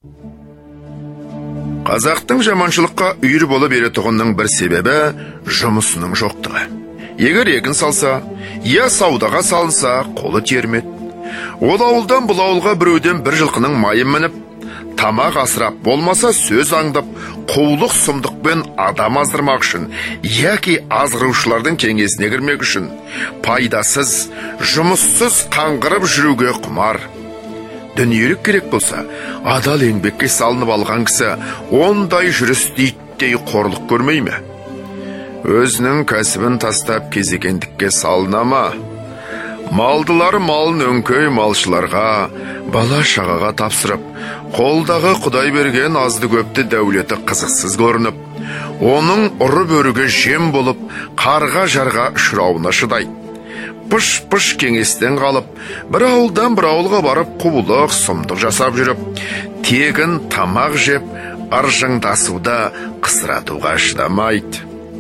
Қазақтың жаманшылыққа үйір болып беретұғынның бір себебі жұмысының жоқтығы. Егер егін салса, я саудаға салынса, қолы термет. Ол ауылдан бұл ауылға біреуден бір жылқының майын мініп, тамақ асырап болмаса сөз аңдап, қулық сұмдықпен адам аздырмақ үшін, яки азғырушылардың кеңесіне кірмек үшін, пайдасыз, жұмыссыз қаңғырып жүруге құмар. Дүниелік керек болса, адал еңбекке салынып алған кісі ондай жүріс дейттей қорлық көрмей ме? Өзінің кәсібін тастап кезекендікке салына ма? Малдылар малын өңкөй малшыларға, бала шағаға тапсырып, қолдағы Құдай берген азды көпті дәулеті қызықсыз көрініп, оның ұры бөріге жем болып, қарға жарға ұшырауына шыдайды. Пыш-пыш кеңестен қалып, бір ауылдан бір ауылға барып, құбылық, сұмдық жасап жүріп, тегін тамақ жеп, ыржыңдасуда қысыратуға шыдамайды.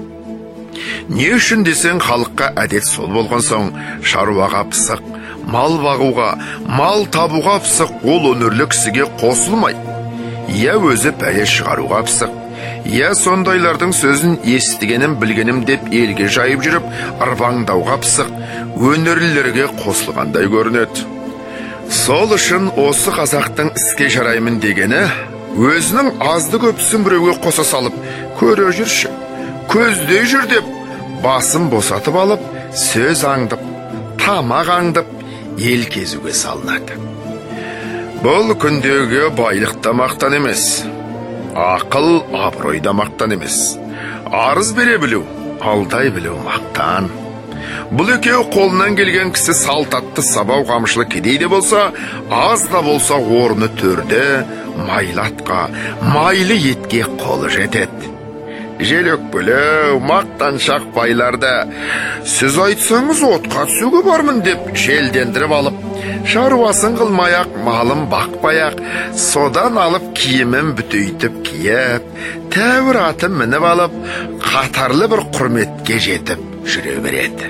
Не үшін десең, халыққа әдет сол болған соң, шаруаға пысық, мал бағуға, мал табуға пысық ол өнерлі кісіге қосылмайды. Я өзі пәле шығаруға пысық, я сондайлардың сөзін естігенім білгенім деп елге жайып жүріп, арбаңдауға пысық, өнерлілерге қосылғандай көрінеді. Сол үшін осы қазақтың іске жараймын дегені, өзінің азды көпсін біреуге қоса салып, көре жүрші, көздей жүр деп, басын босатып алып, сөз аңдып, тамақ аңдып, ел кезуге салынады. Бұл күндегі байлық тамақтан емес, ақыл абырой тамақтан емес, арыз бере білу, алдай білу мақтан. Бұл екеу қолынан келген кісі салтатты сабау қамшылы кедей де болса, аз да болса орны төрде, майлатқа, майлы етке қолы жетеді. Жел өкпелеу, мақтаншақ байларды сіз айтсаңыз отқа түсуге бармын деп желдендіріп алып, шаруасын қылмаяқ, малын бақпаяқ, содан алып киімін бүтейтіп киіп, тәуір атын мініп алып, қатарлы бір құрметке жетіп жүре береді.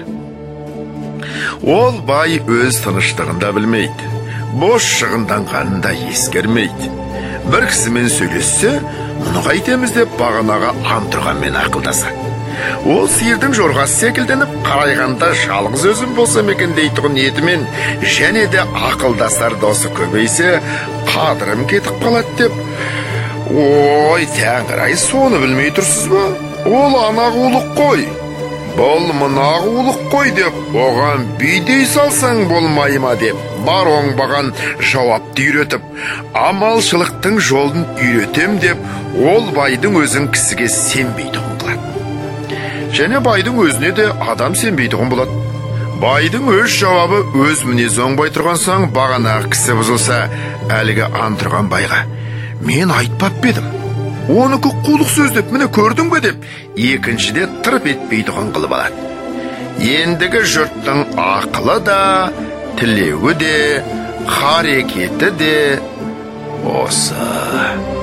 Ол бай өз тыныштығында білмейді, бос шығынданғанын да ескермейді. Бір кісімен сөйлессе, мұны қайтеміз деп бағанаға антұрғанмен ақылдаса. Ол сиырдың жорғасы секілденіп, қарайғанда жалғыз өзім болсам екен дейтұғын етімен, және де ақылдасар досы көбейсе, қадырым кетіп қалады деп. Ой, тәңір-ай, соны білмей тұрсыз ба? Ол ана қулық қой, бұл мына қулық қой деп, оған бүйдей салсаң болмай ма деп, бар оңбаған жауапты үйретіп, амалшылықтың жолын үйретем деп, ол байдың өзін кісіге сенбейтұғын қылады. Және байдың өзіне де адам сенбейтұғын болады. Байдың өз жауабы өз мінез оңбай тұрған соң, бағанағы кісі бұзылса, әлгі антырған байға, мен айтпап бедім, оныкі қулық сөз деп, міне көрдің бе деп, екіншіде тырп етпейтұғын қылып алады. Ендігі жұрттың ақылы да, тілеуі де, харекеті де осы.